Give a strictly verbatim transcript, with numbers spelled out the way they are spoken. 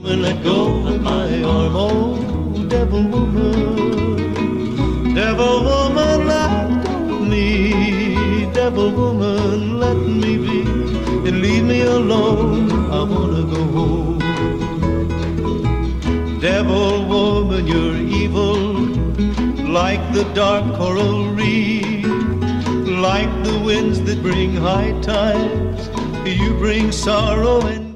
Let go of my arm, oh, devil woman. Devil woman, let go of me. Devil woman, let me be. And leave me alone, I wanna go home. Devil woman, you're evil, like the dark coral reef, like the winds that bring high tides. You bring sorrow and